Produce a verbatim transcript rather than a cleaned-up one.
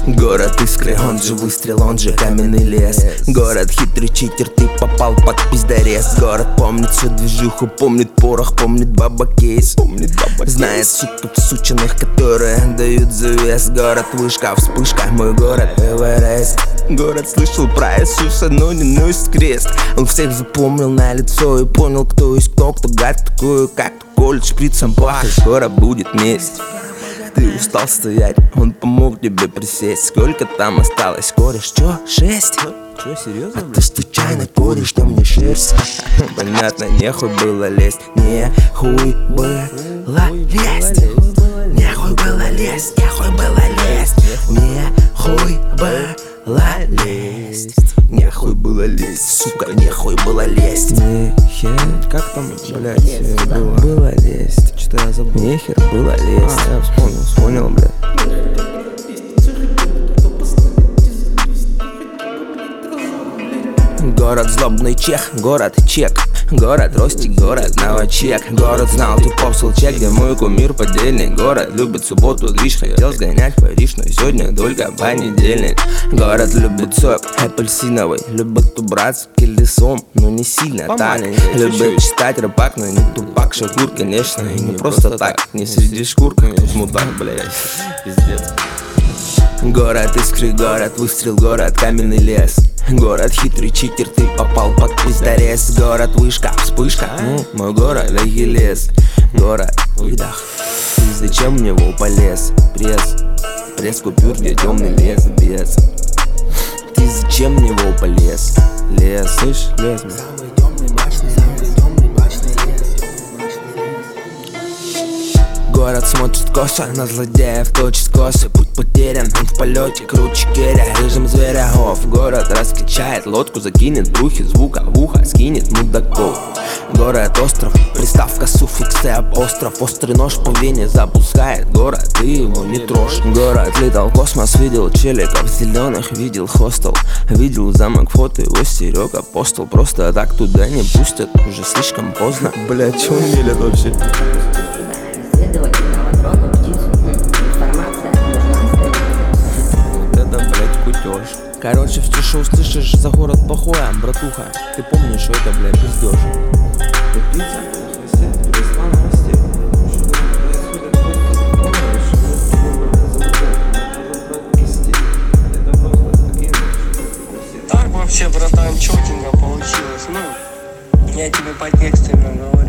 Город искры, он же выстрел, он же каменный лес. Город хитрый читер, ты попал под пиздарез. Город помнит всю движуху, помнит порох, помнит баба кейс. Знает сука сученых, которые дают завес. Город вышка, вспышка, мой город Эверест. Город слышал про Иисуса, но не носит крест. Он всех запомнил на лицо и понял, кто есть кто. Кто гад такую, как колет шприцем пахнет. Скоро будет месть. Ты устал стоять, он помог тебе присесть. Сколько там осталось, кореш? Чё, шесть? Чё, серьезно, а ты случайно кореш, там не шерсть. Понятно, нехуй было лезть. Нехуй было лезть. Нехуй было лезть. Нехуй было лезть. Нехуй было лезть. Нехуй было лезть, сука, нехуй было лезть. Нехер, как там, блядь, было? Было лезть. Что-то я забыл. Нехер было лезть. А, я вспомнил, вспомнил, блядь. Город злобный чех, город чек. Город Ростик, город новочек. Город знал, ты попсил чек, где мой кумир поддельный. Город любит субботу, движ, хотел сгонять в Париж, но сегодня только понедельник. Город любит сок апельсиновый, любит убраться килесом, но не сильно тоненький. Любит читать рыбак, но не тупак, Шакур, конечно, и не просто так. Не среди шкур, конечно, мудак, блядь, пиздец. Город искры, город выстрел, город каменный лес. Город хитрый читер, ты попал под пиздарез. Город вышка, вспышка, ну, мой город Ахиллес. Город выдох, ты зачем в него полез? Пресс, пресс купюр, где темный лес без. Ты зачем в него полез? Лес, слышь, лес, бля. Самый темный мрачный, самый темный мрачный лес. Город смотрит косо на злодеев, точит косы. Путь потерян, он в полете, круче керя, режим зверягов. Город раскачает лодку, закинет брухи, звука в ухо, скинет мудаков. Город остров, приставка суффикс и апостроф. Острый нож по вене запускает город, ты его не трожь. Город летал в космос, видел челиков зеленых, видел хостел. Видел замок, фото его стерег апостол. Просто так туда не пустят, уже слишком поздно. Блять, чё он мелет вообще? Короче, все, что услышишь за город плохое, братуха, ты помнишь, что это, бля, пиздёж. Так вообще, братан, чётенько получилось. Ну, я тебе по тексту именно говорю.